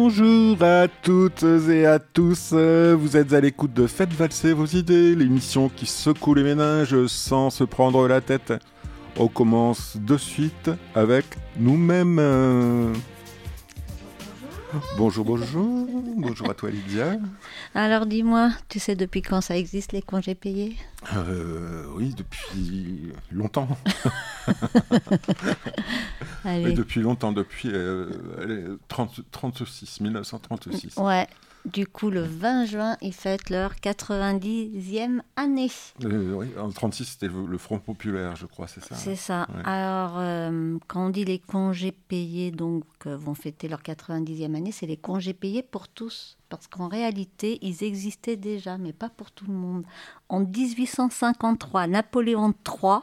Bonjour à toutes et à tous, vous êtes à l'écoute de Faites valser vos idées, l'émission qui secoue les méninges sans se prendre la tête. On commence de suite avec nous-mêmes. Bonjour, bonjour. Bonjour à toi Lydia. Alors dis-moi, tu sais depuis quand ça existe les congés payés ? Oui, depuis longtemps. Allez. Et depuis longtemps, depuis 1936. Ouais, du coup le 20 juin, ils fêtent leur 90e année. Oui, en 36, c'était le Front populaire, je crois, c'est ça. C'est ça. Ouais. Alors, quand on dit les congés payés, donc vont fêter leur 90e année, c'est les congés payés pour tous. Parce qu'en réalité, ils existaient déjà, mais pas pour tout le monde. En 1853, Napoléon III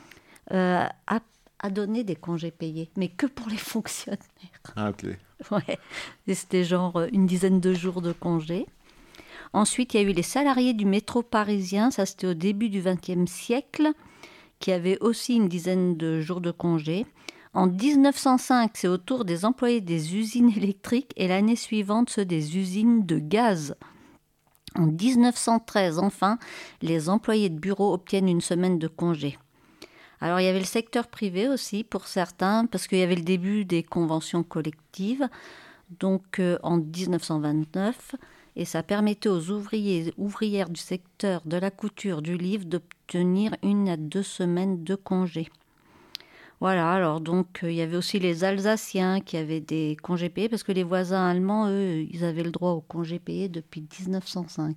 a donné des congés payés, mais que pour les fonctionnaires. Ah, ok. Ouais, et c'était genre une dizaine de jours de congés. Ensuite, il y a eu les salariés du métro parisien, ça c'était au début du XXe siècle, qui avaient aussi une dizaine de jours de congés. En 1905, c'est au tour des employés des usines électriques et l'année suivante, ceux des usines de gaz. En 1913, enfin, les employés de bureau obtiennent une semaine de congé. Alors, il y avait le secteur privé aussi pour certains, parce qu'il y avait le début des conventions collectives, donc en 1929, et ça permettait aux ouvriers et ouvrières du secteur de la couture, du livre, d'obtenir 1 à 2 semaines de congé. Voilà, alors donc il y avait aussi les Alsaciens qui avaient des congés payés, parce que les voisins allemands, eux, ils avaient le droit aux congés payés depuis 1905.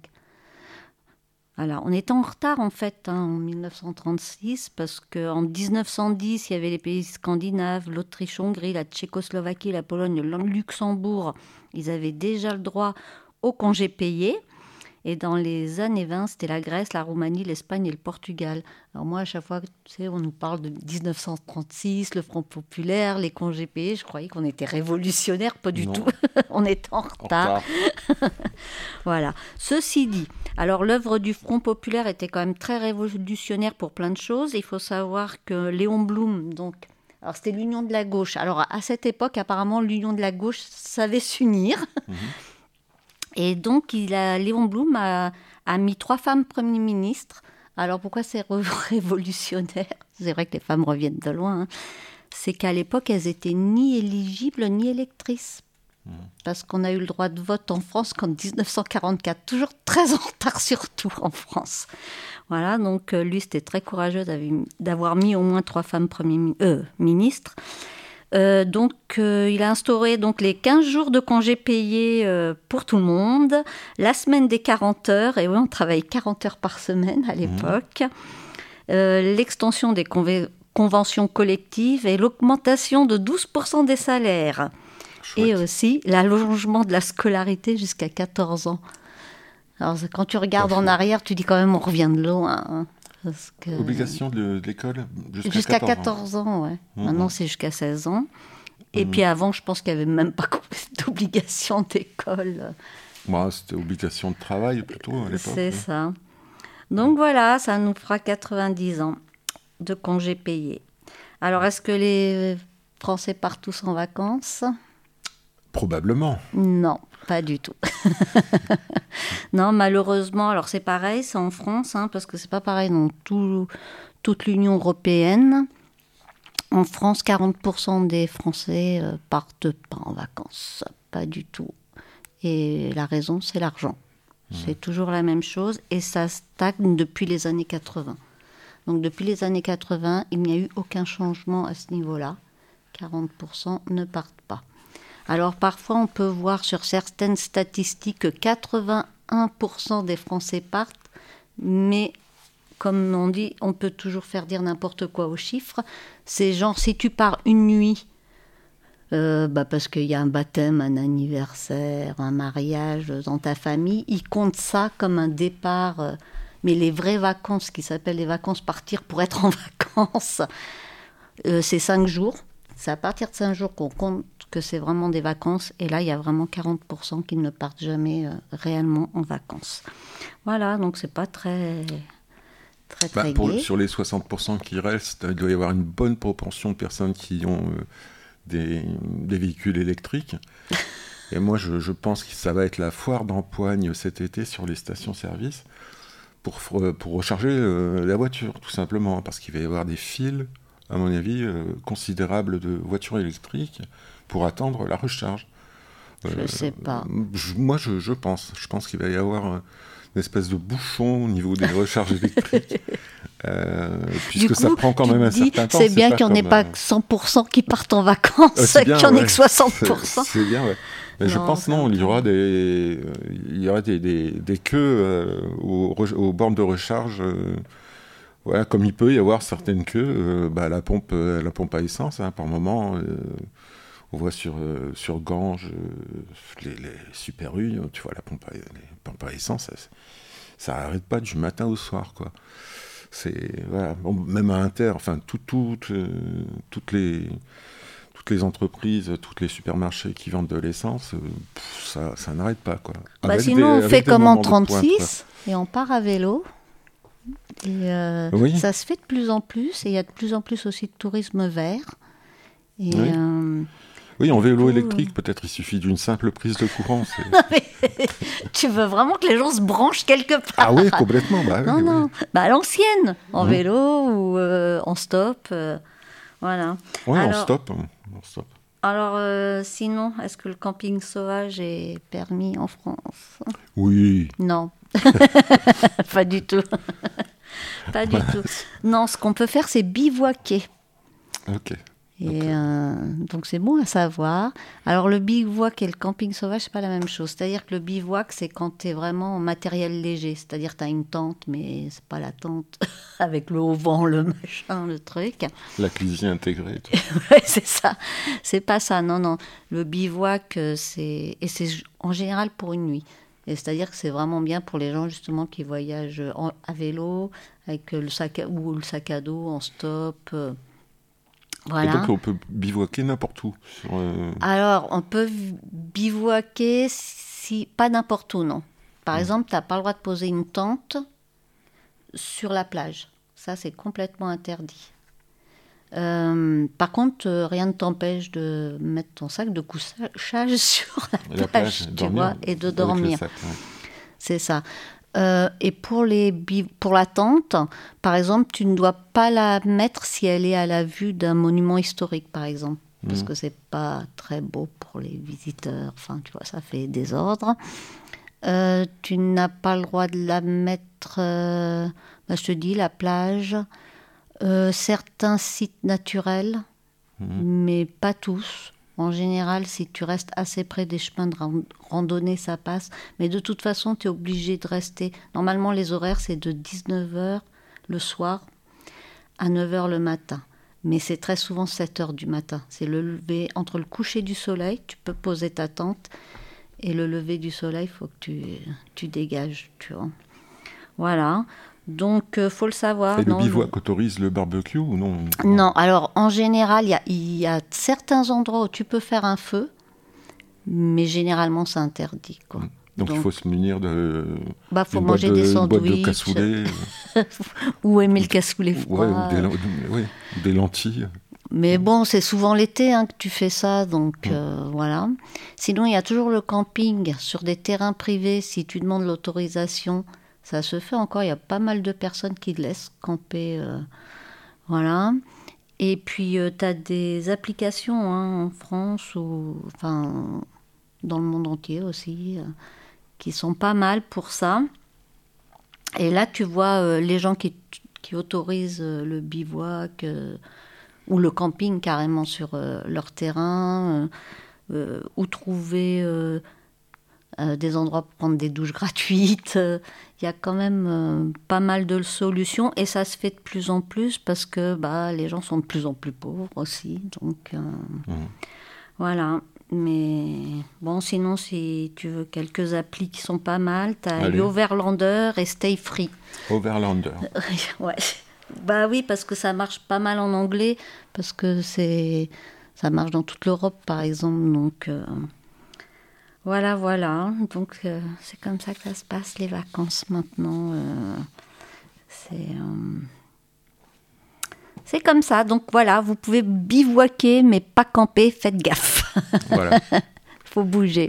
Alors, on était en retard en fait en 1936 parce qu'en 1910, il y avait les pays scandinaves, l'Autriche-Hongrie, la Tchécoslovaquie, la Pologne, le Luxembourg. Ils avaient déjà le droit aux congés payés. Et dans les années 20, c'était la Grèce, la Roumanie, l'Espagne et le Portugal. Alors moi, à chaque fois, tu sais, on nous parle de 1936, le Front populaire, les congés payés. Je croyais qu'on était révolutionnaires, pas du tout. On était en retard. Voilà. Ceci dit, alors l'œuvre du Front populaire était quand même très révolutionnaire pour plein de choses. Il faut savoir que Léon Blum, donc, alors c'était l'union de la gauche. Alors à cette époque, apparemment, l'union de la gauche savait s'unir. Et donc, Léon Blum a mis 3 femmes premiers ministres. Alors, pourquoi c'est révolutionnaire ? C'est vrai que les femmes reviennent de loin. Hein. C'est qu'à l'époque, elles étaient ni éligibles ni électrices. Parce qu'on a eu le droit de vote en France qu'en 1944. Toujours très en retard, surtout en France. Voilà, donc lui, c'était très courageux d'avoir mis au moins 3 femmes premiers ministres. Donc, il a instauré donc, les 15 jours de congés payés pour tout le monde, la semaine des 40 heures, et oui, on travaille 40 heures par semaine à l'époque, l'extension des conventions collectives et l'augmentation de 12% des salaires. Chouette. Et aussi l'allongement de la scolarité jusqu'à 14 ans. Alors, quand tu regardes en arrière, tu dis quand même on revient de loin. Hein. Obligation de l'école jusqu'à 14 ans, ouais. Maintenant, c'est jusqu'à 16 ans. Et puis avant, je pense qu'il n'y avait même pas d'obligation d'école. Moi, c'était obligation de travail plutôt à l'époque. C'est ça. Donc voilà, ça nous fera 90 ans de congés payés. Alors, est-ce que les Français partent tous en vacances ? Probablement. Non, pas du tout. Non, malheureusement, alors c'est pareil, c'est en France, hein, parce que c'est pas pareil dans toute l'Union européenne. En France, 40% des Français partent pas en vacances, pas du tout. Et la raison, c'est l'argent. C'est toujours la même chose et ça stagne depuis les années 80. Donc depuis les années 80, il n'y a eu aucun changement à ce niveau-là. 40% ne partent pas. Alors parfois, on peut voir sur certaines statistiques que 81% des Français partent, mais comme on dit, on peut toujours faire dire n'importe quoi aux chiffres. C'est genre, si tu pars une nuit, parce qu'il y a un baptême, un anniversaire, un mariage dans ta famille, ils comptent ça comme un départ. Mais les vraies vacances, qui s'appellent les vacances partir pour être en vacances, c'est 5 jours. C'est à partir de 5 jours qu'on compte que c'est vraiment des vacances. Et là, il y a vraiment 40% qui ne partent jamais réellement en vacances. Voilà, donc c'est pas très gai. Sur les 60% qui restent, il doit y avoir une bonne proportion de personnes qui ont des véhicules électriques. Et moi, je pense que ça va être la foire d'empoigne cet été sur les stations-service pour recharger la voiture, tout simplement, parce qu'il va y avoir des files, à mon avis, considérables de voitures électriques pour attendre la recharge. Je sais pas. Moi, je pense. Je pense qu'il va y avoir une espèce de bouchon au niveau des recharges électriques. Puisque ça prend quand même un certain temps. C'est bien qu'il n'y en ait pas 100% qui partent en vacances, qu'il n'y en ait que 60%. C'est bien, ouais. Mais je pense il y aura des queues aux bornes de recharge. Voilà, comme il peut y avoir certaines queues, la pompe à essence, hein, par moment. On voit sur Ganges les Super U, tu vois, les pompes à essence, ça n'arrête pas du matin au soir, quoi. Voilà. Bon, même à Inter, enfin, toutes les entreprises, tous les supermarchés qui vendent de l'essence, ça n'arrête pas, quoi. Sinon, on fait comme en 36 et on part à vélo. Et oui. Ça se fait de plus en plus, et il y a de plus en plus aussi de tourisme vert. Et, oui, en vélo électrique, peut-être il suffit d'une simple prise de courant. Tu veux vraiment que les gens se branchent quelque part? Ah oui, complètement. Non. À l'ancienne, en vélo ou en stop. Voilà. Oui, en stop. Alors, sinon, est-ce que le camping sauvage est permis en France? Oui. Non. Pas du tout. Pas du tout. Non, ce qu'on peut faire, c'est bivouaquer. Ok. Et donc c'est bon à savoir. Alors le bivouac et le camping sauvage, c'est pas la même chose. C'est-à-dire que le bivouac, c'est quand tu es vraiment en matériel léger. C'est-à-dire que tu as une tente, mais c'est pas la tente avec le haut-vent, le machin, le truc. La cuisine intégrée. Ouais, c'est ça. C'est pas ça, non. Le bivouac, c'est en général pour une nuit. Et c'est-à-dire que c'est vraiment bien pour les gens justement qui voyagent à vélo, avec le sac à dos en stop. Voilà. Et donc on peut bivouaquer n'importe où. Alors, on peut bivouaquer, pas n'importe où, non. Par exemple, tu n'as pas le droit de poser une tente sur la plage. Ça, c'est complètement interdit. Par contre, rien ne t'empêche de mettre ton sac de couchage sur la plage, tu vois, et de dormir. Sac, ouais. C'est ça. Et pour la tente, par exemple, tu ne dois pas la mettre si elle est à la vue d'un monument historique, par exemple, parce que c'est pas très beau pour les visiteurs. Enfin, tu vois, ça fait désordre. Tu n'as pas le droit de la mettre, je te dis, la plage, certains sites naturels, mais pas tous. En général, si tu restes assez près des chemins de randonnée, ça passe. Mais de toute façon, tu es obligé de rester. Normalement, les horaires, c'est de 19h le soir à 9h le matin. Mais c'est très souvent 7h du matin. C'est le lever, entre le coucher du soleil, tu peux poser ta tente, et le lever du soleil, il faut que tu dégages, tu vois. Voilà. Donc, faut le savoir. Et le bivouac autorise le barbecue ou non? Non, alors en général, il y a certains endroits où tu peux faire un feu, mais généralement, c'est interdit, quoi. Donc il faut se munir de... faut manger des sandwichs. De cassoulet. Ou aimer le cassoulet froid. Ou des lentilles. Mais bon, c'est souvent l'été que tu fais ça, donc voilà. Sinon, il y a toujours le camping sur des terrains privés. Si tu demandes l'autorisation, ça se fait encore. Il y a pas mal de personnes qui laissent camper. Voilà. Et puis, tu as des applications en France ou dans le monde entier aussi, qui sont pas mal pour ça. Et là, tu vois les gens qui autorisent le bivouac ou le camping carrément sur leur terrain, ou trouver des endroits pour prendre des douches gratuites. Il y a quand même pas mal de solutions, et ça se fait de plus en plus parce que les gens sont de plus en plus pauvres aussi. Donc voilà. Mais bon, sinon, si tu veux quelques applis qui sont pas mal, tu as Overlander et Stay Free. Overlander. Ouais. Oui, parce que ça marche pas mal en anglais, parce que ça marche dans toute l'Europe, par exemple. Donc voilà. Donc c'est comme ça que ça se passe, les vacances maintenant. C'est comme ça. Donc voilà, vous pouvez bivouaquer, mais pas camper. Faites gaffe. Voilà. faut bouger.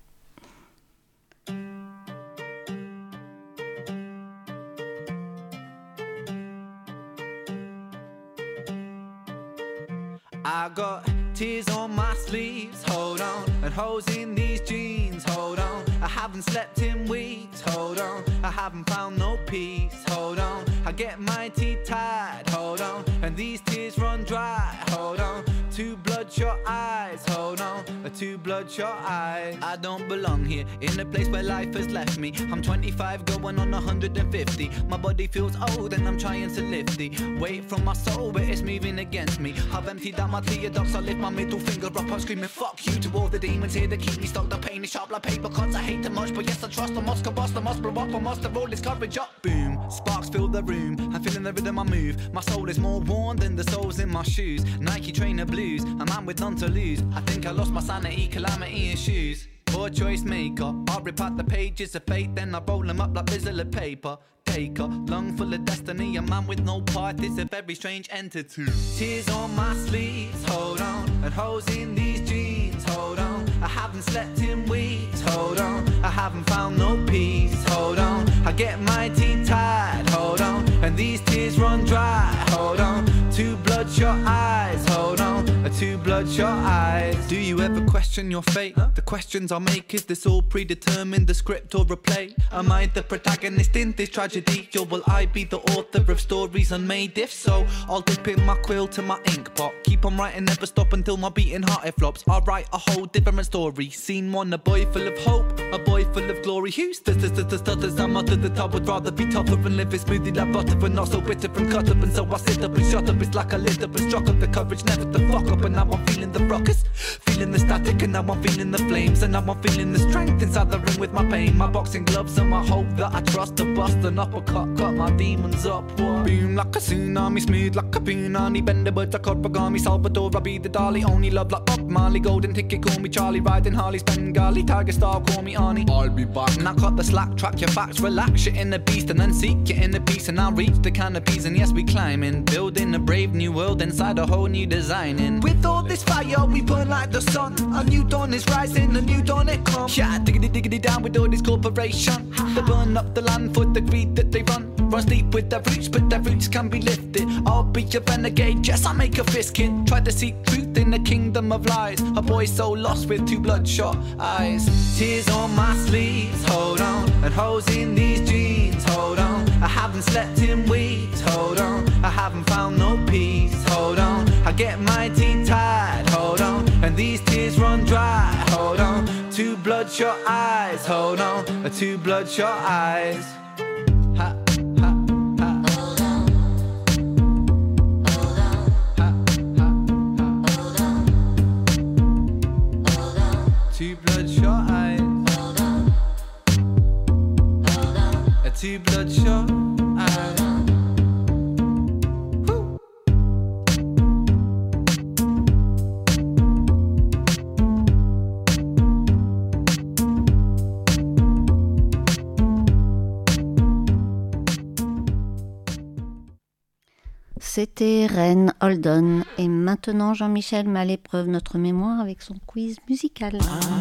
I got tears on my sleeves, hold on, and holes in these jeans, hold on. I haven't slept in weeks, hold on. I haven't found no peace, hold on. I get my teeth tied, hold on, and these tears run dry, hold on. Two bloodshot eyes, hold on, two bloodshot eyes. I don't belong here, in a place where life has left me. I'm 25 going on 150. My body feels old and I'm trying to lift the weight from my soul, but it's moving against me. I've emptied out my theodox, I lift my middle finger up, I'm screaming fuck you to all the demons here that keep me stuck. The pain is sharp like paper cuts, I hate too much, but yes I trust. I must combust, I must blow up, I must have all this courage up. Boom, sparks fill the room, I'm feeling the rhythm I move. My soul is more worn than the soles in my shoes. Nike trainer blues, a man with none to lose. I think I lost my sanity, calamity in shoes. Poor choice maker, I rip out the pages of fate, then I roll them up like bizzle of paper. Taker, lung full of destiny, a man with no part is a very strange entity. Tears on my sleeves, hold on, and holes in these jeans, hold on. I haven't slept in weeks, hold on. I haven't found no peace, hold on. I get my teeth tied, hold on, and these tears run dry, hold on. Two bloodshot eyes, hold on, two bloodshot eyes. Do you ever question your fate? The questions I make, is this all predetermined, the script or a play? Am I the protagonist in this tragedy, or will I be the author of stories unmade? If so, I'll dip in my quill to my ink pot, keep on writing, never stop until my beating heart it flops. I'll write a whole different story. Scene one, a boy full of hope, a boy full of glory. Who stutters, I'm up to the top. Would rather be tougher and live it smoothly like butter, but not so bitter and cut up. And so I sit up and shut up, it's like I lit up and struck up the courage never to fuck up. And now I'm feeling the ruckus, feeling the static, and now I'm feeling the flames, and now I'm feeling the strength inside the ring with my pain. My boxing gloves and my hope that I trust to bust an uppercut, cut my demons up. What? Boom like a tsunami, smooth like a punani, bend the birds like origami, Salvador, I be the Dali. Only love like Bob Marley, golden ticket, call me Charlie, riding Harley's Bengali, tiger style, call me Arnie. I'll be back. Now cut the slack, track your facts, relax, shit in the beast, and then seek it in the peace. And I'll reach the canopies, and yes we climbing, building a brave new world inside a whole new designing. With all this fire we burn like the sun, a new dawn is rising, a new dawn it comes. Yeah, diggity down with all this corporation, they burn up the land for the greed that they run. Runs deep with their roots, but their roots can be lifted. I'll be a renegade, yes I make a fist kid. Try to seek truth in the kingdom of lies, a boy so lost with two bloodshot eyes. Tears on my sleeves, hold on, and holes in these jeans, hold on. I haven't slept in weeks, hold on. I haven't found no peace, hold on. I get my teeth tied, hold on, and these tears run dry, hold on. Two bloodshot eyes, hold on, two bloodshot eyes. Ha, ha, ha. Hold on. Hold on. Ha, ha, ha. Hold on. Hold on. Two bloodshot eyes. Hold on. Hold on. Two bloodshot eyes. C'était Reine Holden. Et maintenant, Jean-Michel met à l'épreuve notre mémoire avec son quiz musical.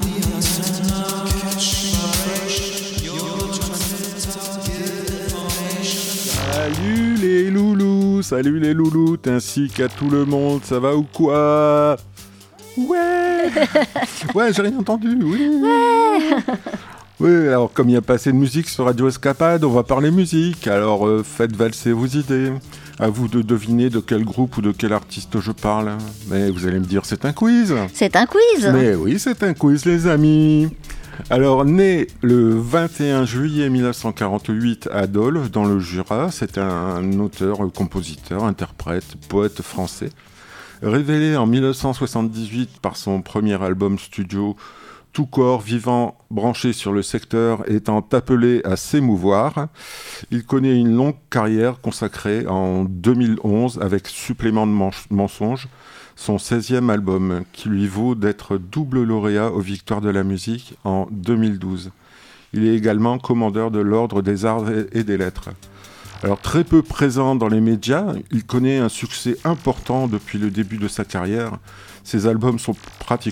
Salut les loulous, ainsi qu'à tout le monde, ça va ou quoi? Ouais. Ouais, j'ai rien entendu, oui. Ouais. Oui, alors comme il n'y a pas assez de musique sur Radio Escapade, on va parler musique. Alors faites valser vos idées. À vous de deviner de quel groupe ou de quel artiste je parle. Mais vous allez me dire, c'est un quiz. C'est un quiz. Mais oui, c'est un quiz, les amis. Alors, né le 21 juillet 1948 à Dole, dans le Jura, c'est un auteur, compositeur, interprète, poète français. Révélé en 1978 par son premier album studio, Tout corps vivant branché sur le secteur étant appelé à s'émouvoir, il connaît une longue carrière consacrée en 2011 avec Supplément de mensonges, son 16e album, qui lui vaut d'être double lauréat aux Victoires de la musique en 2012. Il est également commandeur de l'Ordre des Arts et des Lettres. Alors très peu présent dans les médias, il connaît un succès important depuis le début de sa carrière. Ses albums sont pratiquement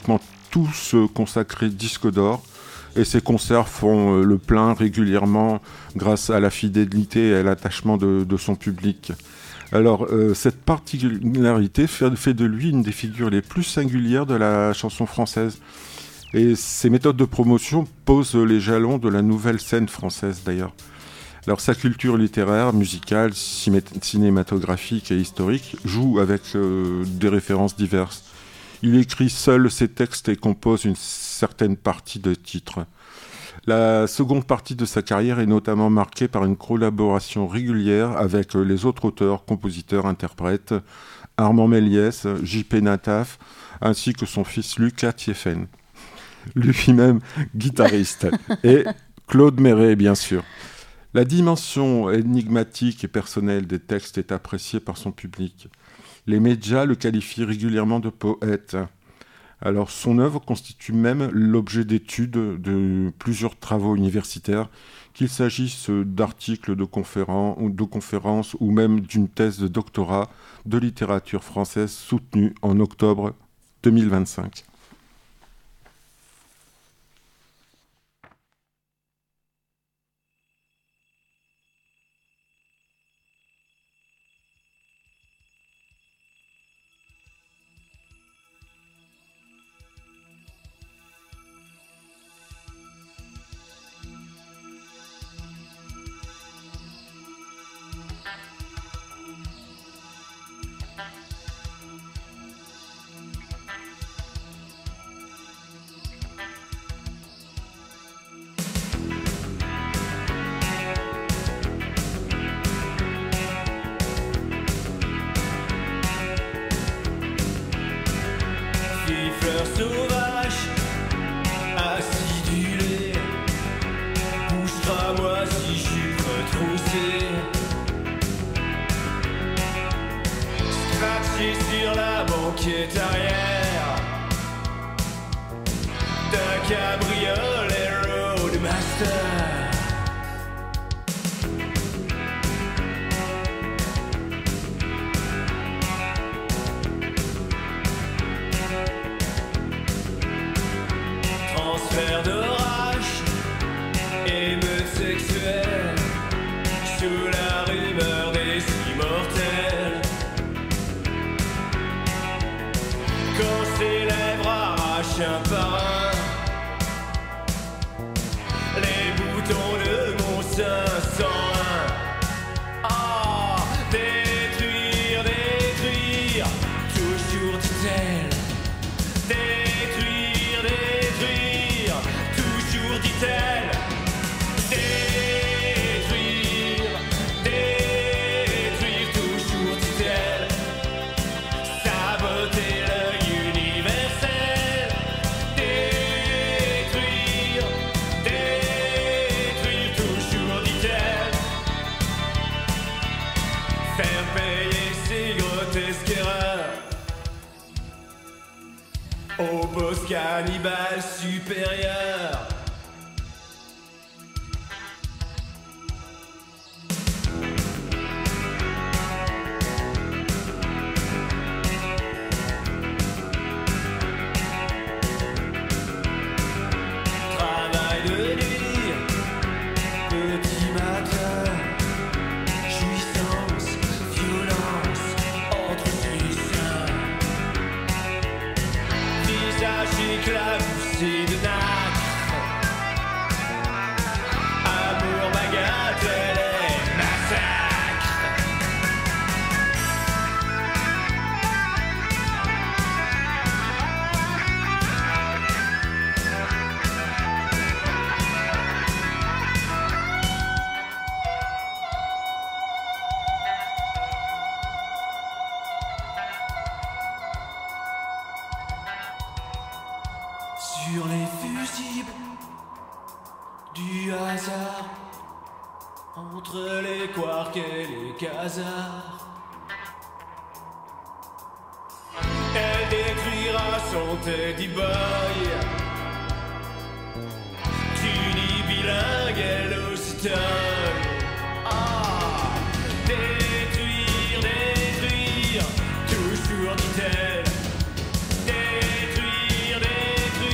tous consacrés disque d'or. Et ces concerts font le plein régulièrement grâce à la fidélité et à l'attachement de son public. Alors, cette particularité fait de lui une des figures les plus singulières de la chanson française. Et ses méthodes de promotion posent les jalons de la nouvelle scène française d'ailleurs. Alors, sa culture littéraire, musicale, cinématographique et historique joue avec des références diverses. Il écrit seul ses textes et compose une certaine partie de titres. La seconde partie de sa carrière est notamment marquée par une collaboration régulière avec les autres auteurs, compositeurs, interprètes, Armand Méliès, J.P. Nataf, ainsi que son fils Lucas Thiéfaine, lui-même guitariste, et Claude Méret, bien sûr. La dimension énigmatique et personnelle des textes est appréciée par son public. Les médias le qualifient régulièrement de poète. Alors, son œuvre constitue même l'objet d'études de plusieurs travaux universitaires, qu'il s'agisse d'articles de conférences ou même d'une thèse de doctorat de littérature française soutenue en octobre 2025. Cannibale supérieur. Travail de nuit, petit matin, jouissance, violence, entre puissants. Visage éclaboussé de nacre, amour, bagatelle et massacre. Sur les fusibles du hasard, entre les quarks et les quasars, elle détruira son teddy boy. Tunis bilingue, elle occitane. Ah, détruire, détruire, toujours dit-elle. Détruire, détruire.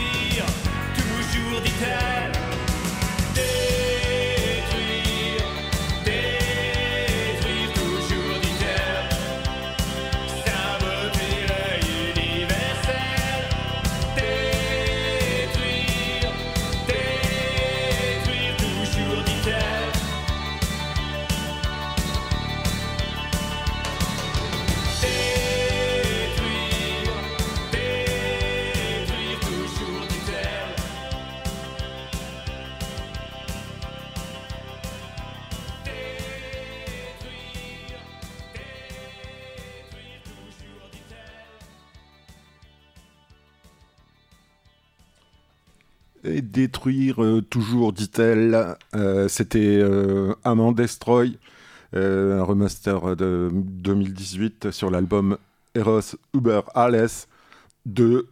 Et détruire, toujours, dit-elle. C'était Amand Destroy, un remaster de 2018 sur l'album Eros Über Alles de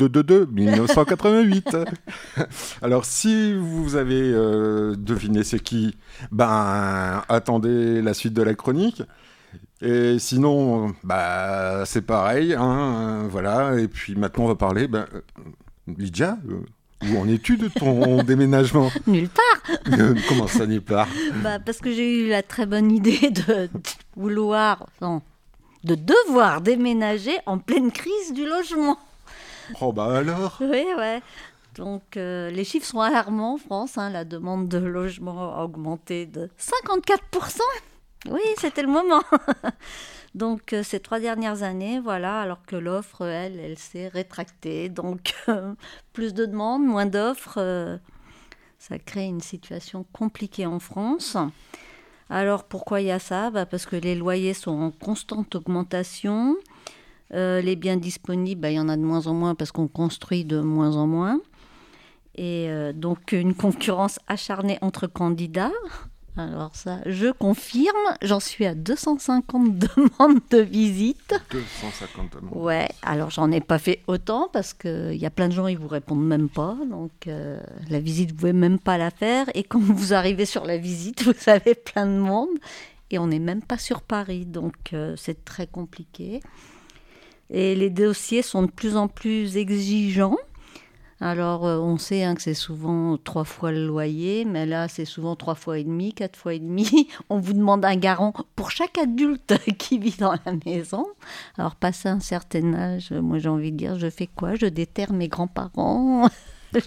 1988. Alors, si vous avez deviné c'est qui, attendez la suite de la chronique. Et sinon, c'est pareil, hein, voilà. Et puis maintenant, on va parler, Lydia, où en es-tu de ton déménagement ? Nulle part. Comment ça, nulle part ? Parce que j'ai eu la très bonne idée de devoir déménager en pleine crise du logement. Oh alors ? Oui, ouais. Donc, les chiffres sont alarmants en France. Hein, la demande de logement a augmenté de 54%. Oui, c'était le moment. Donc, ces 3 dernières années, voilà, alors que l'offre, elle s'est rétractée. Donc, plus de demandes, moins d'offres. Ça crée une situation compliquée en France. Alors, pourquoi il y a ça ? Parce que les loyers sont en constante augmentation. Les biens disponibles, il y en a de moins en moins parce qu'on construit de moins en moins. Et donc, une concurrence acharnée entre candidats. Alors ça, je confirme, j'en suis à 250 demandes de visite. 250 demandes. Ouais, alors j'en ai pas fait autant parce qu'il y a plein de gens, ils vous répondent même pas. Donc la visite, vous pouvez même pas la faire. Et quand vous arrivez sur la visite, vous avez plein de monde. Et on n'est même pas sur Paris, donc c'est très compliqué. Et les dossiers sont de plus en plus exigeants. Alors, on sait que c'est souvent 3 fois le loyer, mais là, c'est souvent 3 fois et demi, 4 fois et demi. On vous demande un garant pour chaque adulte qui vit dans la maison. Alors, passé un certain âge, moi, j'ai envie de dire, je fais quoi ? Je déterre mes grands-parents. Ils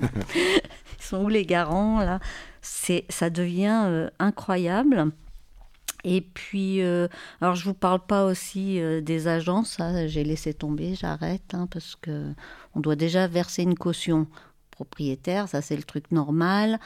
sont où les garants, là ? Ça devient incroyable. Et puis, alors je ne vous parle pas aussi des agences, ça, j'ai laissé tomber, j'arrête, parce qu'on doit déjà verser une caution propriétaire, ça c'est le truc normal.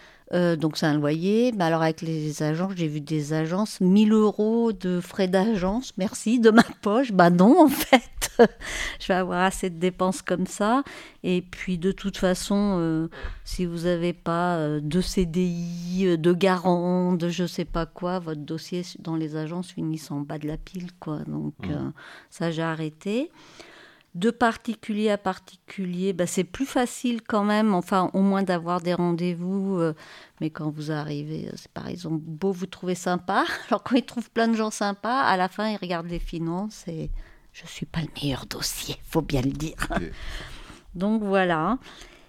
Donc c'est un loyer. Alors avec les agences, j'ai vu des agences, 1 000 € de frais d'agence, merci, de ma poche. Non, en fait, je vais avoir assez de dépenses comme ça. Et puis de toute façon, si vous n'avez pas de CDI, de garant, de je ne sais pas quoi, votre dossier dans les agences finit en bas de la pile, quoi. Donc ça, j'ai arrêté. De particulier à particulier, c'est plus facile quand même, enfin au moins d'avoir des rendez-vous, mais quand vous arrivez, c'est pareil, ils ont beau vous trouver sympa, alors quand ils trouvent plein de gens sympas, à la fin ils regardent les finances et je ne suis pas le meilleur dossier, faut bien le dire. Okay. Donc voilà.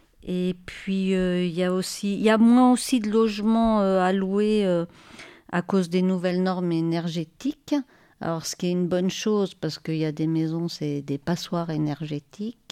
Et puis il y a moins aussi de logements à louer à cause des nouvelles normes énergétiques. Alors, ce qui est une bonne chose, parce qu'il y a des maisons, c'est des passoires énergétiques.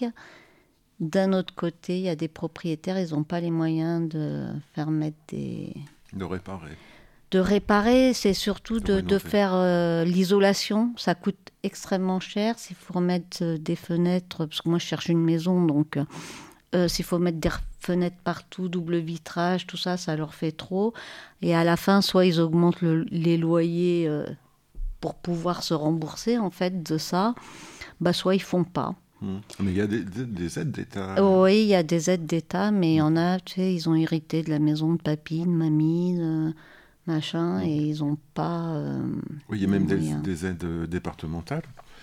D'un autre côté, il y a des propriétaires, ils n'ont pas les moyens de faire mettre des... De réparer. De réparer, c'est surtout de faire l'isolation. Ça coûte extrêmement cher. S'il faut remettre des fenêtres, parce que moi, je cherche une maison, donc s'il faut mettre des fenêtres partout, double vitrage, tout ça, ça leur fait trop. Et à la fin, soit ils augmentent les loyers... pour pouvoir se rembourser en fait de ça, soit ils font pas. Mais il y a des aides d'État. Oui, il y a des aides d'État, mais il y en a, ils ont hérité de la maison de papy, de mamie, de machin, et ils n'ont pas... oui, il y a même des aides départementales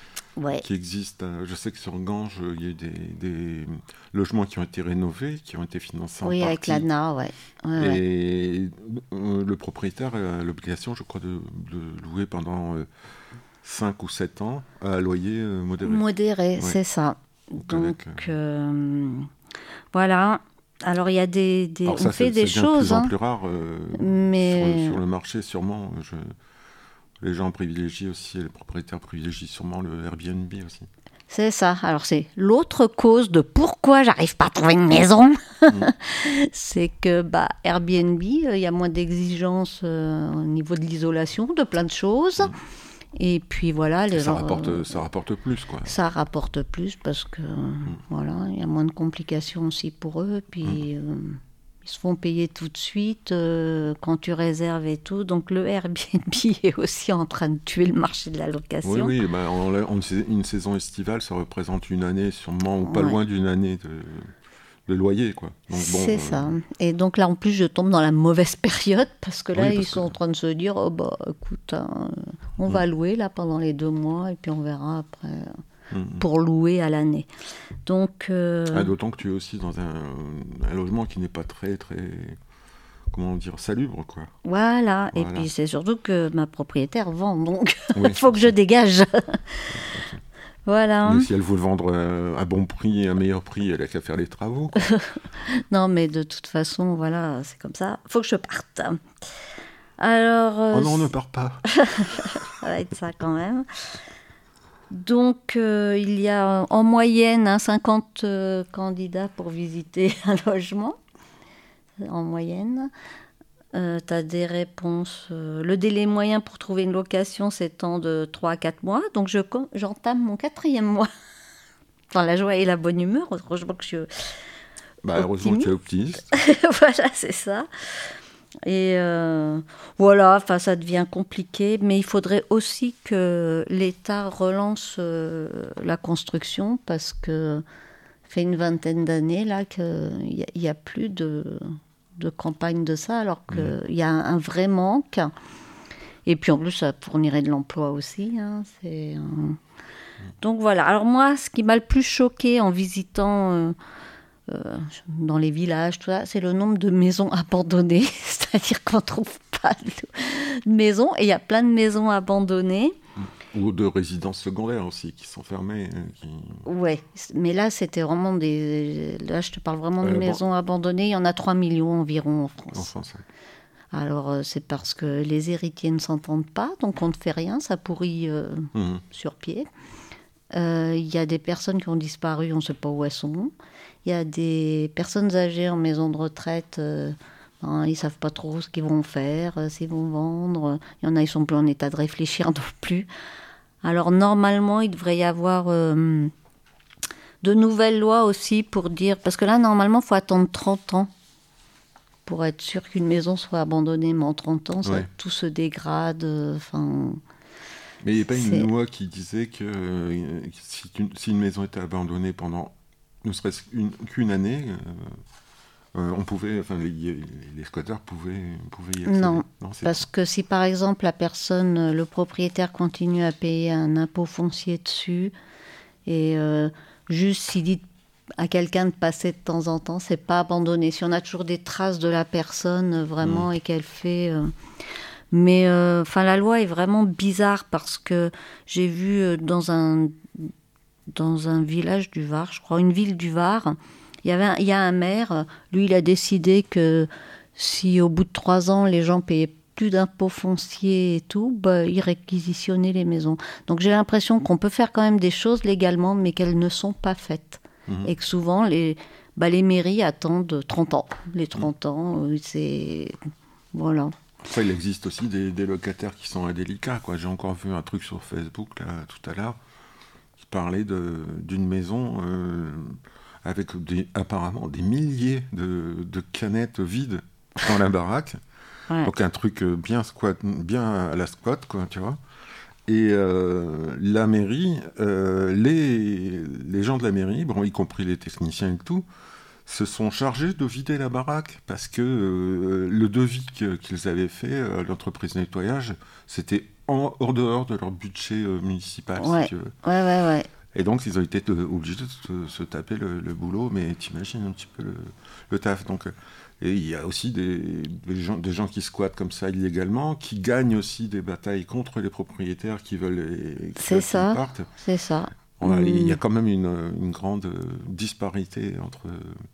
qui existent. Je sais que sur Ganges, il y a eu des logements qui ont été rénovés, qui ont été financés en partie. Oui, avec l'ANA, et le propriétaire a l'obligation, je crois, de louer pendant 5 ou 7 ans à loyer modéré. Modéré, c'est ça. Donc, voilà. Alors, il y a on fait des choses. C'est de plus en plus rare mais... sur le marché, sûrement. Les gens privélégient aussi, les propriétaires privélégient sûrement le Airbnb aussi. C'est ça. Alors, c'est l'autre cause de pourquoi j'arrive pas à trouver une maison. C'est que Airbnb, il y a moins d'exigences au niveau de l'isolation, de plein de choses. Et puis voilà, ça rapporte plus, quoi. Ça rapporte plus parce que voilà, il y a moins de complications aussi pour eux. Puis ils se font payer tout de suite quand tu réserves et tout. Donc le Airbnb est aussi en train de tuer le marché de la location. Oui, une saison estivale, ça représente une année sûrement, ou pas loin d'une année le loyer, quoi. Donc, bon, c'est ça. Et donc là, en plus, je tombe dans la mauvaise période parce que là, Oui, parce ils sont que- en train de se dire, oh bah, écoute, hein, on va louer là pendant les 2 mois et puis on verra après pour louer à l'année. Donc, D'autant que tu es aussi dans un logement qui n'est pas très, très, comment dire, salubre, quoi. voilà. Et Voilà. puis c'est surtout que ma propriétaire vend, donc Oui, il faut que je dégage. Voilà. Mais si elle veut le vendre à bon prix, à meilleur prix, elle a qu'à faire les travaux, quoi. Non, mais de toute façon, voilà, c'est comme ça. Faut que je parte. Alors, Oh non, on ne part pas. ça va être ça quand même. Donc, il y a en moyenne 50 candidats pour visiter un logement. En moyenne. Tu as des réponses. Le délai moyen pour trouver une location s'étend de 3 à 4 mois. Donc, j'entame mon 4e mois. Dans la joie et la bonne humeur. Heureusement que je suis Heureusement que tu es optimiste. voilà, c'est ça. Et voilà, enfin, ça devient compliqué, mais il faudrait aussi que l'État relance la construction parce que ça fait une vingtaine d'années là qu'il n'y a plus de campagne de ça, alors qu'il y a un vrai manque. Et puis en plus, ça fournirait de l'emploi aussi. Hein, donc voilà. Alors moi, ce qui m'a le plus choqué en visitant dans les villages, tout ça, c'est le nombre de maisons abandonnées. C'est-à-dire qu'on ne trouve pas de maisons. Et il y a plein de maisons abandonnées. Ou de résidences secondaires aussi, qui sont fermées. Ouais, mais là, c'était vraiment des... Là, je te parle vraiment de Bon. maisons abandonnées. Il y en a 3 millions environ en France. En France, ouais. Alors, c'est parce que les héritiers ne s'entendent pas, donc on ne fait rien, ça pourrit sur pied. Il y a des personnes qui ont disparu, on ne sait pas où elles sont. Il y a des personnes âgées en maison de retraite, ils ne savent pas trop ce qu'ils vont faire, s'ils vont vendre. Il y en a, ils ne sont plus en état de réfléchir non plus. Alors, normalement, il devrait y avoir de nouvelles lois aussi pour dire... Parce que là, normalement, il faut attendre 30 ans pour être sûr qu'une maison soit abandonnée. Mais en 30 ans, tout se dégrade. Mais il n'y a pas une loi qui disait que si une maison était abandonnée pendant ne serait-ce qu'une année, on pouvait, les squatteurs pouvaient y accéder. Non, parce que si par exemple le propriétaire continue à payer un impôt foncier dessus, et juste s'il dit à quelqu'un de passer de temps en temps, c'est pas abandonné. Si on a toujours des traces de la personne vraiment et qu'elle fait... Mais la loi est vraiment bizarre parce que j'ai vu dans un village du Var, je crois, une ville du Var, il y a un maire, lui il a décidé que si au bout de 3 ans les gens payaient plus d'impôts fonciers et tout, il réquisitionnait les maisons. Donc j'ai l'impression qu'on peut faire quand même des choses légalement mais qu'elles ne sont pas faites. Et que souvent les mairies attendent 30 ans. Les 30 ans, c'est... Voilà. Après, il existe aussi des locataires qui sont indélicats, quoi. J'ai encore vu un truc sur Facebook là, tout à l'heure qui parlait d'une maison avec apparemment des milliers de canettes vides dans la baraque. Ouais. Donc un truc bien à la squat, quoi, tu vois. Et la mairie, les gens de la mairie, y compris les techniciens et tout, se sont chargés de vider la baraque parce que le devis qu'ils avaient fait, l'entreprise de nettoyage, c'était hors dehors de leur budget municipal, si tu veux. Ouais. Et donc, ils ont été obligés de se taper le boulot, mais t'imagines un petit peu le taf. Donc, et il y a aussi des gens qui squattent comme ça illégalement, qui gagnent aussi des batailles contre les propriétaires qui veulent qu'ils partent. C'est ça. Il y a quand même une grande disparité entre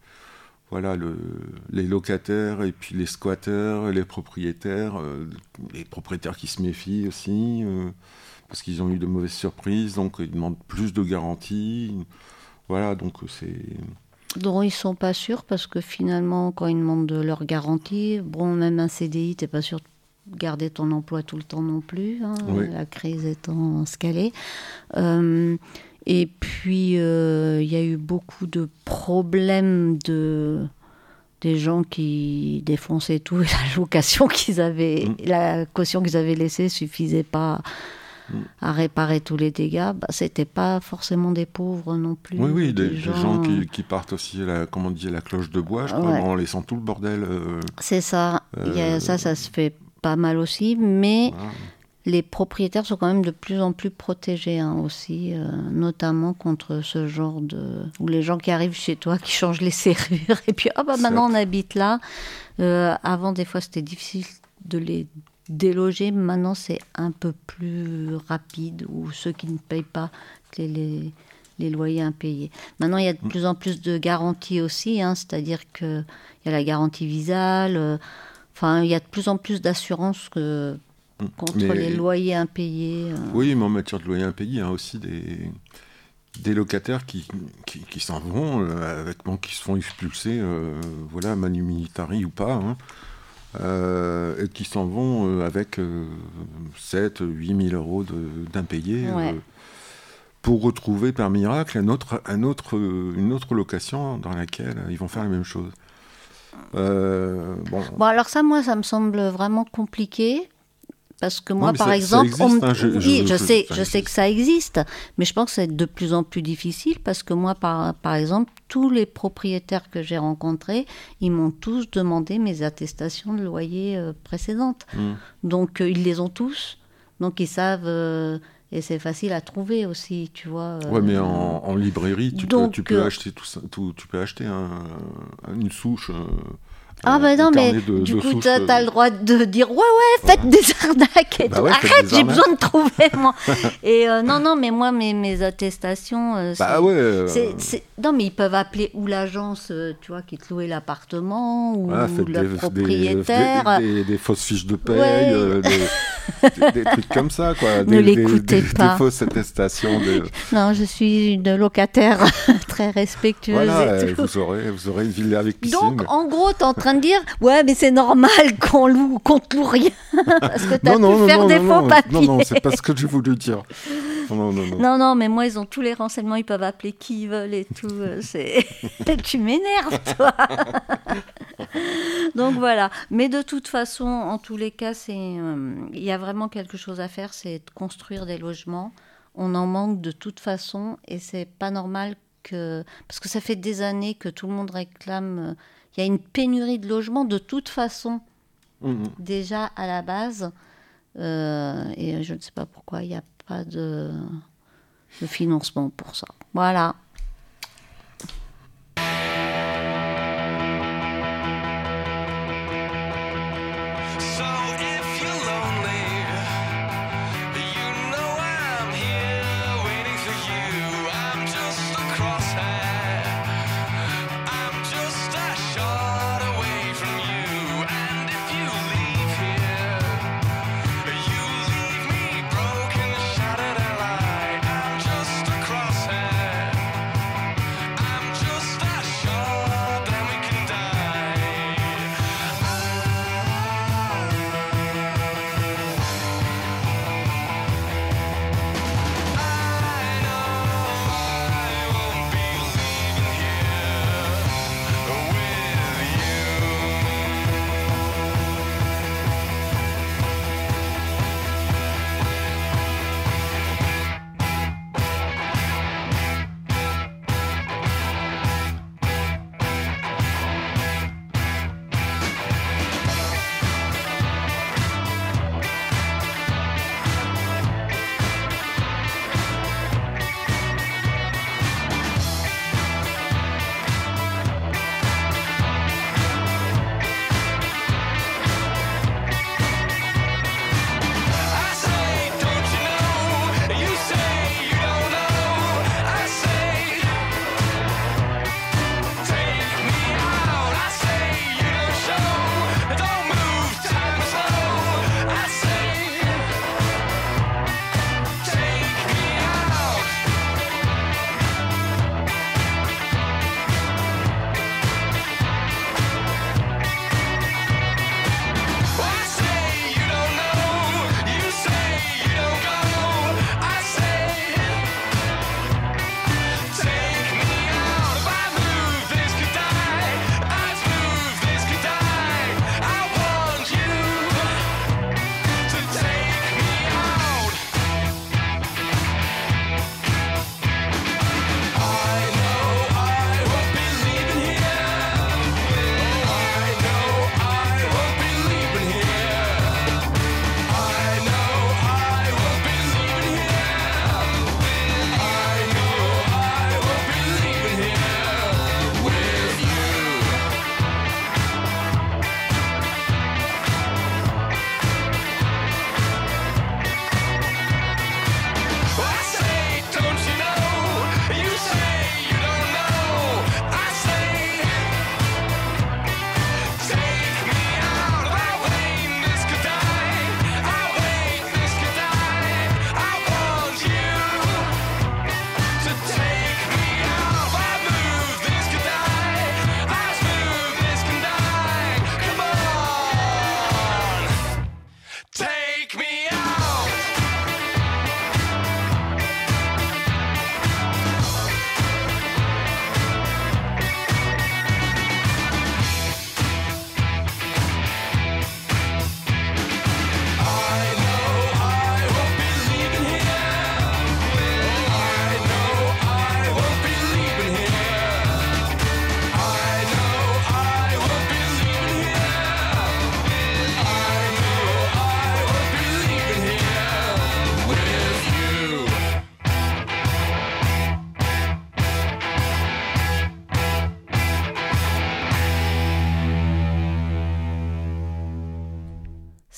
les locataires et puis les squatteurs, les propriétaires qui se méfient aussi, parce qu'ils ont eu de mauvaises surprises, donc ils demandent plus de garanties. Voilà, donc c'est... dont ils ne sont pas sûrs, parce que finalement, quand ils demandent de leur garantie, même un CDI, tu n'es pas sûr de garder ton emploi tout le temps non plus, la crise étant ce qu'elle est. Et puis, il y a eu beaucoup de problèmes des gens qui défonçaient tout, et la caution qu'ils avaient laissée ne suffisait pas à réparer tous les dégâts, c'était pas forcément des pauvres non plus. Oui, des gens qui partent aussi, comme on dit, la cloche de bois, je crois, Ouais. en laissant tout le bordel. C'est ça. Ça se fait pas mal aussi, mais Voilà. les propriétaires sont quand même de plus en plus protégés aussi, notamment contre ce genre de... Ou les gens qui arrivent chez toi, qui changent les serrures, et puis maintenant on habite là. Avant, des fois, c'était difficile de les déloger. Maintenant, c'est un peu plus rapide, ou ceux qui ne payent pas les loyers impayés. Maintenant, il y a de plus en plus de garanties aussi, c'est-à-dire qu'il y a la garantie Visal. Il y a de plus en plus d'assurances contre les loyers impayés. Oui, mais en matière de loyers impayés, il y a aussi des locataires qui s'en vont, qui se font expulser, manu militari ou pas, et qui s'en vont avec 7 8 000 euros d'impayés, pour retrouver par miracle une autre location dans laquelle ils vont faire la même chose. Bon, alors ça me semble vraiment compliqué. Parce que moi, non, par exemple, ça existe, je sais que ça existe, mais je pense que c'est de plus en plus difficile parce que moi, par exemple, tous les propriétaires que j'ai rencontrés, ils m'ont tous demandé mes attestations de loyer précédentes. Donc, ils les ont tous. Donc, ils savent, et c'est facile à trouver aussi, tu vois. Ouais, mais en librairie, tu peux acheter tu peux acheter une souche. Non, mais du coup, t'as le droit de dire faites des arnaques et tout. Arrête, j'ai besoin de trouver, moi. Et non, mais moi, mes attestations, non, mais ils peuvent appeler ou l'agence, tu vois, qui te louait l'appartement, ou le propriétaire. Des fausses fiches de paye, des trucs comme ça, quoi. Ne l'écoutez pas. Des fausses attestations. Non, je suis une locataire très respectueuse. Voilà, et tout. vous aurez une villa avec piscine. Donc, en gros, t'es en train de dire, mais c'est normal qu'on te loue rien, parce que t'as pu faire des faux papiers. Non, c'est pas ce que j'ai voulu dire. Non, mais moi, ils ont tous les renseignements, ils peuvent appeler qui ils veulent et tout. Tu m'énerves, toi. Donc, voilà. Mais de toute façon, en tous les cas, il y a vraiment quelque chose à faire, c'est de construire des logements. On en manque de toute façon, et c'est pas normal parce que ça fait des années que tout le monde réclame... Il y a une pénurie de logements de toute façon, déjà à la base. Et je ne sais pas pourquoi il n'y a pas de financement pour ça. Voilà.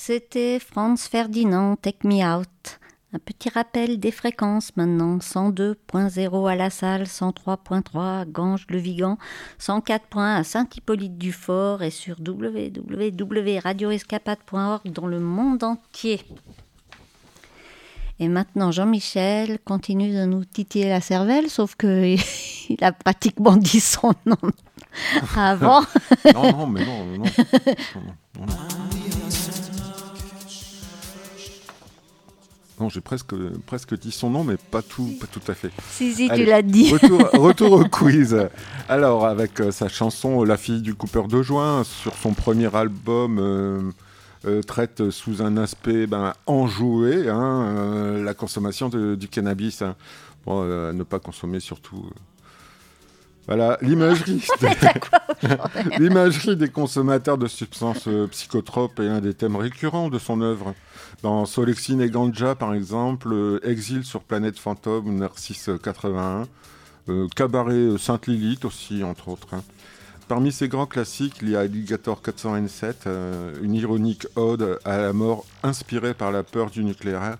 C'était Franz Ferdinand, Take Me Out. Un petit rappel des fréquences maintenant. 102.0 à La Salle, 103.3 à Ganges-le-Vigan, 104.1 à Saint-Hippolyte-du-Fort et sur www.radioescapade.org dans le monde entier. Et maintenant, Jean-Michel continue de nous titiller la cervelle, sauf qu'il a pratiquement dit son nom avant. Non. Non, j'ai presque dit son nom, mais pas tout à fait. Si, Allez, tu l'as dit. Retour au quiz. Alors, avec sa chanson « La fille du coupeur de joint » sur son premier album, traite sous un aspect enjoué la consommation du cannabis. Bon, ne pas consommer surtout... Voilà, l'imagerie des consommateurs de substances psychotropes est un des thèmes récurrents de son œuvre. Dans Solexine et Ganja, par exemple, Exil sur Planète Fantôme, Narcisse 81, Cabaret Sainte-Lilith aussi, entre autres. Parmi ces grands classiques, il y a Alligator 427, une ironique ode à la mort inspirée par la peur du nucléaire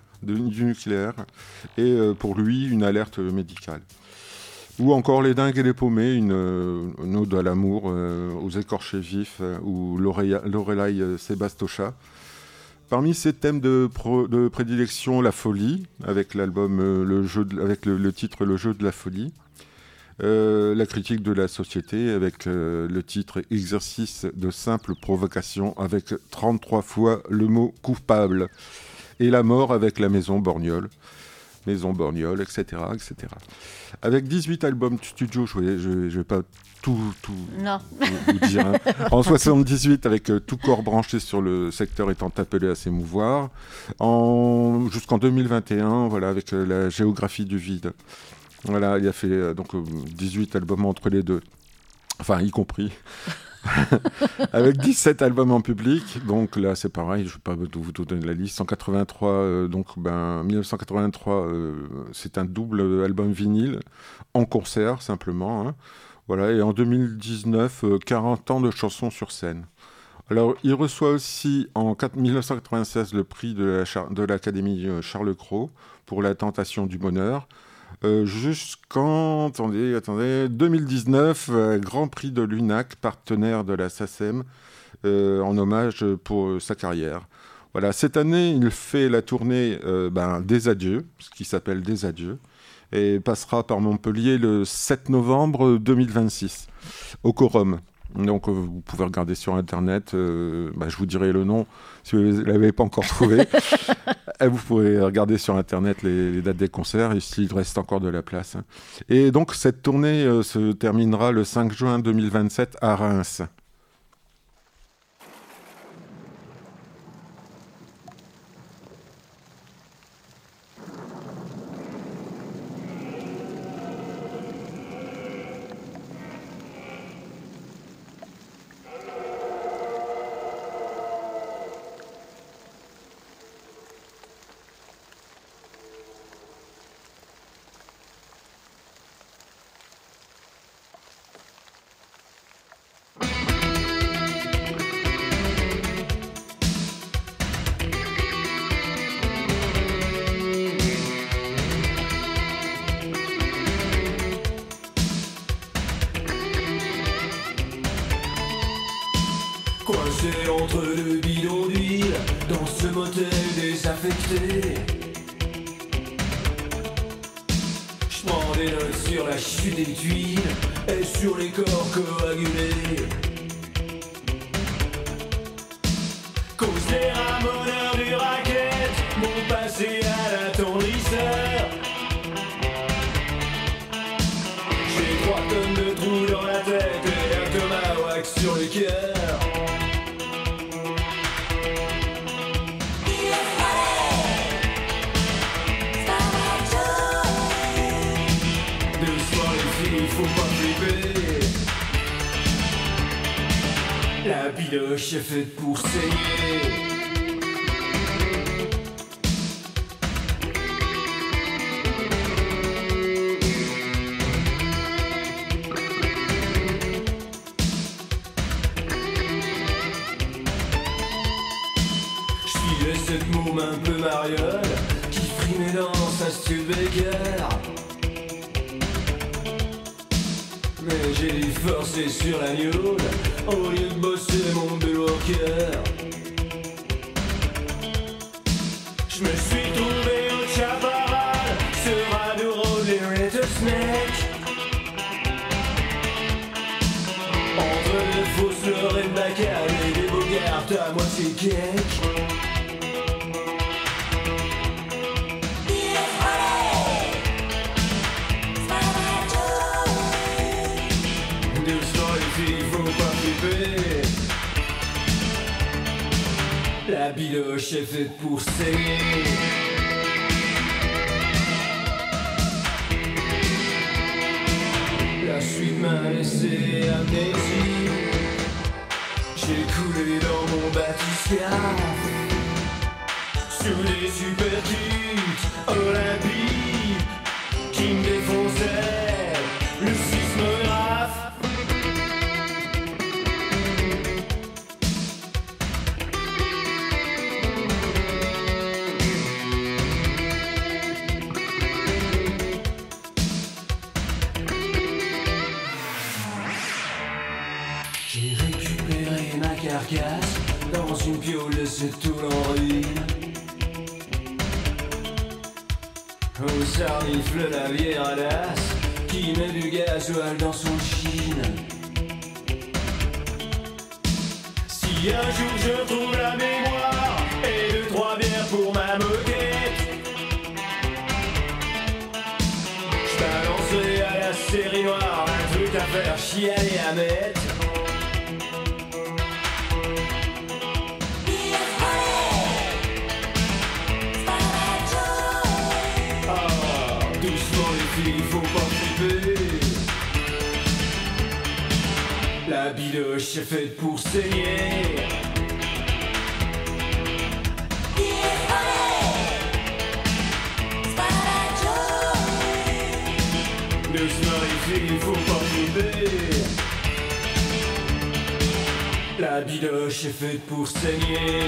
et pour lui, une alerte médicale. Ou encore Les Dingues et les Paumés, une ode à l'amour, aux écorchés vifs, ou Lorelai Sébastocha. Parmi ces thèmes de prédilection, la folie, avec l'album avec le titre Le jeu de la folie. La critique de la société, avec le titre Exercice de simple provocation, avec 33 fois le mot coupable. Et la mort avec la Maison Borgnole, etc. Avec 18 albums studio, je vais pas tout vous dire. En 78, avec Tout corps branché sur le secteur étant appelé à s'émouvoir. Jusqu'en 2021, voilà, avec La géographie du vide. Voilà, il a fait 18 albums entre les deux. Enfin, y compris. Avec 17 albums en public, donc là c'est pareil, je ne vais pas vous donner la liste. 1983, c'est un double album vinyle en concert simplement. Voilà, et en 2019, 40 ans de chansons sur scène. Alors, il reçoit aussi en 1996 le prix de l'Académie Charles Cros pour La tentation du bonheur. Jusqu'en 2019, Grand Prix de l'UNAC, partenaire de la SACEM, en hommage pour sa carrière. Voilà, cette année, il fait la tournée des adieux, ce qui s'appelle Des adieux, et passera par Montpellier le 7 novembre 2026, au Quorum. Donc vous pouvez regarder sur internet, je vous dirai le nom si vous ne l'avez pas encore trouvé. Vous pourrez regarder sur internet les dates des concerts et s'il reste encore de la place. Et donc cette tournée se terminera le 5 juin 2027 à Reims. Coincé entre le bidon d'huile dans ce motel désaffecté, j'prends des notes sur la chute des tuiles et sur les corps coagulés. Cause des ramoneurs du racket m'ont passé à l'attendrisseur. J'ai 3 tonnes de trous dans la tête et un tomahawk sur le cœur. La biloche est faite pour saigner. cette môme un peu mariole qui frimait dans sa Studebaker. Mais j'ai dû forcer sur la gnôle au lieu de bosser mon bureau au cœur. Je me suis trouvé au Chaparral sur Radio Road et Rattlesnake. Entre des fausses Lorraine Bacall et des Bogarts à moitié cake. Doucement les filles, faut pas flipper. La biloche est faite pour saigner. La suite m'a laissé amnésie. J'ai coulé dans mon bathyscaphe sous des super kicks olympiques qui me défonçaient le sismographe. J'ai récupéré ma carcasse dans une piole de cette tôle en ruine. Au sarnifle la vieille radasse qui met du gasoil dans son chine. Si un jour je trouve la mémoire et 2-3 bières pour ma moquette, je balancerai à la série noire un truc à faire chialer à mettre. Il faut pas flipper. La biloche est faite pour saigner. Doucement les filles, il faut pas flipper. La biloche est faite pour saigner.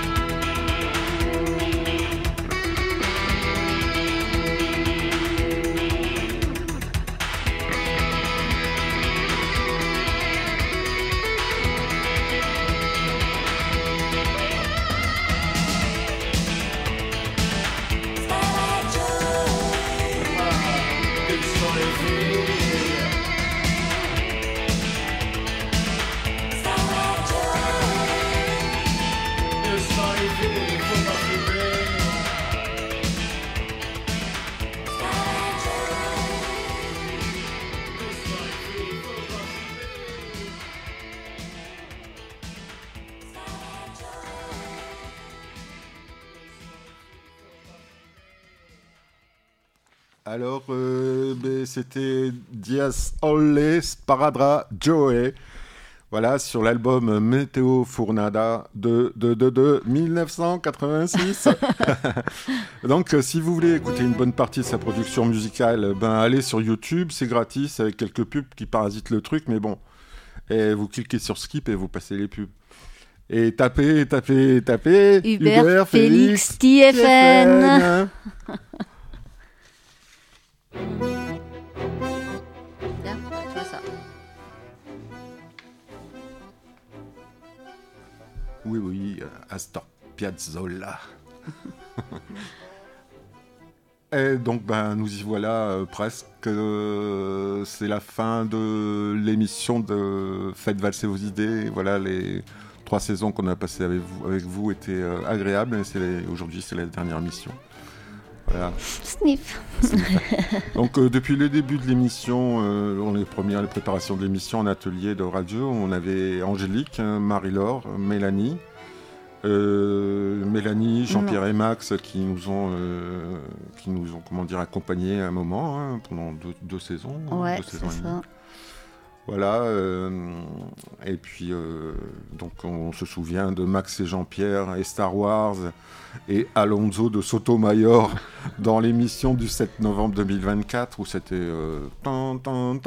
Alors, c'était Dias Olle Sparadra Joe, voilà, sur l'album Météo Fournada de 1986. Donc, si vous voulez écouter une bonne partie de sa production musicale, allez sur YouTube, c'est gratis, avec quelques pubs qui parasitent le truc, mais bon, et vous cliquez sur Skip et vous passez les pubs. Et tapez, Hubert Félix TFN. Tiens, tu vois ça. Oui, Astor Piazzolla. Et donc, nous y voilà presque. C'est la fin de l'émission de Faites valser vos idées. Voilà, les 3 saisons qu'on a passées avec vous étaient agréables. Et aujourd'hui, c'est la dernière émission. Voilà. Sniff. Donc depuis le début de l'émission, les préparations de l'émission en atelier de radio, on avait Angélique, Marie-Laure, Mélanie, Jean-Pierre et Max qui nous ont accompagnés à un moment pendant deux saisons. Ouais, 2 saisons c'est et demie. ça. Voilà, et puis donc on se souvient de Max et Jean-Pierre et Star Wars et Alonso de Sotomayor dans l'émission du 7 novembre 2024 où c'était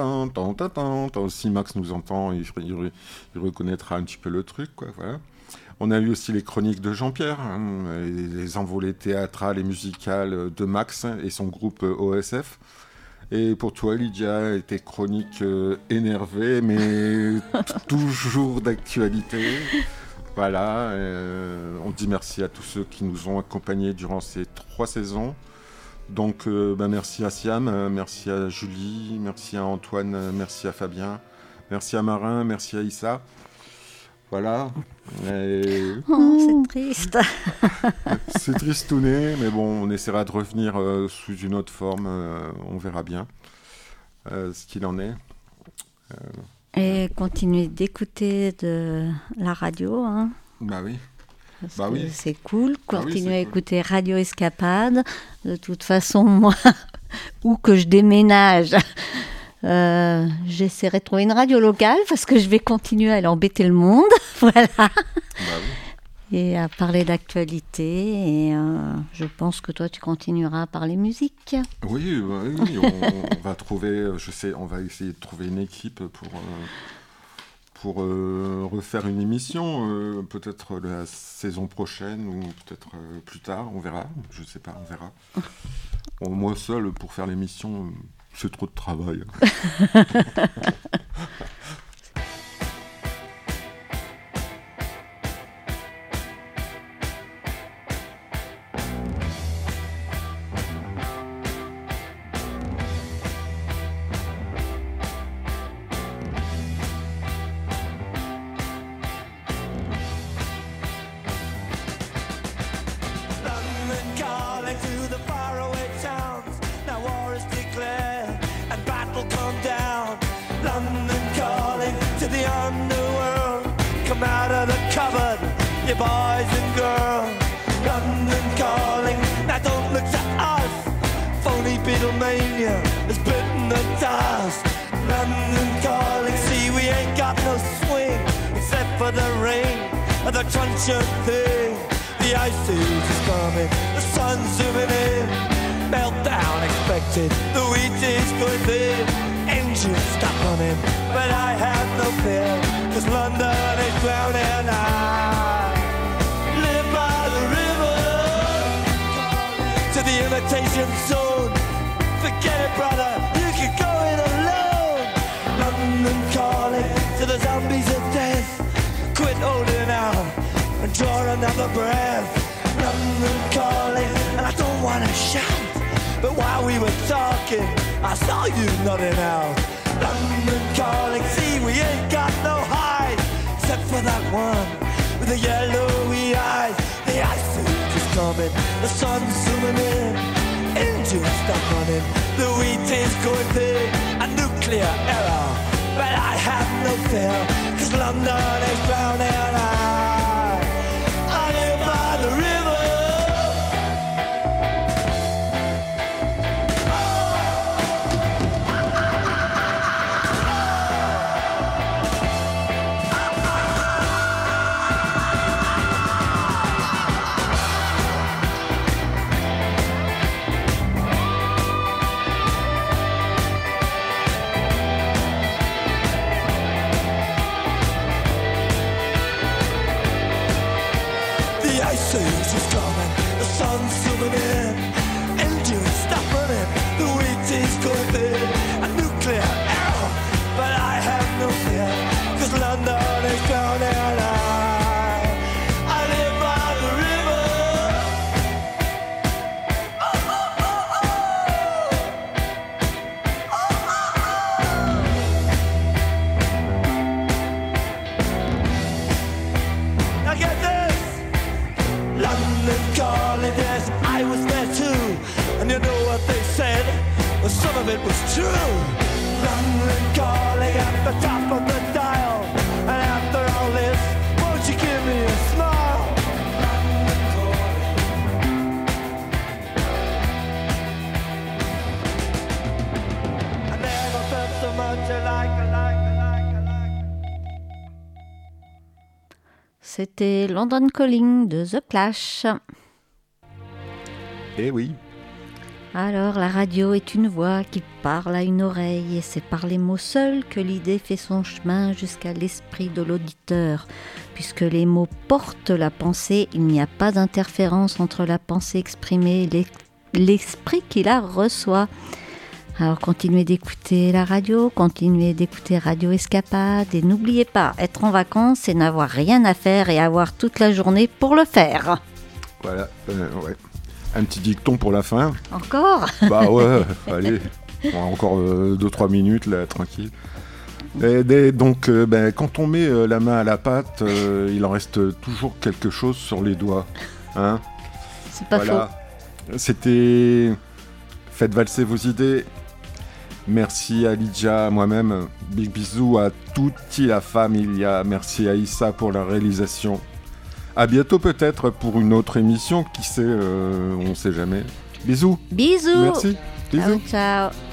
si Max nous entend, il reconnaîtra un petit peu le truc, quoi, voilà. On a eu aussi les chroniques de Jean-Pierre, les envolées théâtrales et musicales de Max et son groupe OSF. Et pour toi, Lydia, tes chroniques énervées, mais toujours d'actualité. Voilà, on dit merci à tous ceux qui nous ont accompagnés durant ces 3 saisons. Donc, merci à Siam, merci à Julie, merci à Antoine, merci à Fabien, merci à Marin, merci à Issa. Voilà. C'est triste. C'est tristouné, mais bon, on essaiera de revenir sous une autre forme. On verra bien ce qu'il en est. Et continuez d'écouter de la radio. Hein, Bah oui. parce Bah que oui. c'est cool. Continuez à c'est cool. écouter Radio Escapade. De toute façon, moi, où que je déménage, j'essaierai de trouver une radio locale parce que je vais continuer à aller embêter le monde. Voilà. Bah oui. Et à parler d'actualité. Et je pense que toi, tu continueras à parler musique. Oui, on va trouver, on va essayer de trouver une équipe pour refaire une émission, peut-être la saison prochaine ou peut-être plus tard, on verra, je sais pas, on verra. Moi seul, pour faire l'émission, c'est trop de travail. London calling to the faraway towns. Now war is declared and battle come down. London calling to the underworld. Come out of the cupboard, you boys and girls. London calling, now don't look to us. Phony Beatlemania has bitten the dust. London calling, see we ain't got no swing except for the rain and the truncheon thing. The ice age is coming, the sun's zooming in. Meltdown expected, the wheat is going thin. Engines stop running, but I have no fear, cause London is drowning. I live by the river, to the imitation zone. Forget it, brother, you can go it alone. London calling to the zombies of death. Quit holding out and draw another breath. London calling, and I don't wanna shout, but while we were talking, I saw you nodding out. London calling, see we ain't got no hide, except for that one with the yellowy eyes. The ice age is coming, the sun's zooming in, engines stop running, the wheat is going thin, a nuclear error, but I have no fear, cause London is drowning. I live by the river. The ice age is coming, the sun's zooming in, engines stop running, the wheat is going thin, a nuclear error, but I have no fear, cause London is drowning. I live by the river. Now get this! London calling, yes, I was there too. And you know what they said? Well, some of it was true. London calling at the top of the dial. And after all this, won't you give me a smile? London calling. I never felt so much alike. C'était London Calling de The Clash. Eh oui. Alors, la radio est une voix qui parle à une oreille et c'est par les mots seuls que l'idée fait son chemin jusqu'à l'esprit de l'auditeur. Puisque les mots portent la pensée, il n'y a pas d'interférence entre la pensée exprimée et l'esprit qui la reçoit. Alors, continuez d'écouter la radio, continuez d'écouter Radio Escapade et n'oubliez pas, être en vacances, c'est n'avoir rien à faire et avoir toute la journée pour le faire. Voilà, ouais. Un petit dicton pour la fin. Encore ? Bah ouais, allez, on a encore 2-3 minutes là, tranquille. Et donc, quand on met la main à la pâte, il en reste toujours quelque chose sur les doigts. Hein ? C'est pas voilà. Faux. C'était Faites valser vos idées. Merci à Lydia, à moi-même. Big bisous à toute la familia. Merci à Issa pour la réalisation. À bientôt peut-être pour une autre émission. Qui sait, on sait jamais. Bisous. Bisous. Merci. Bisous. Ciao, ciao.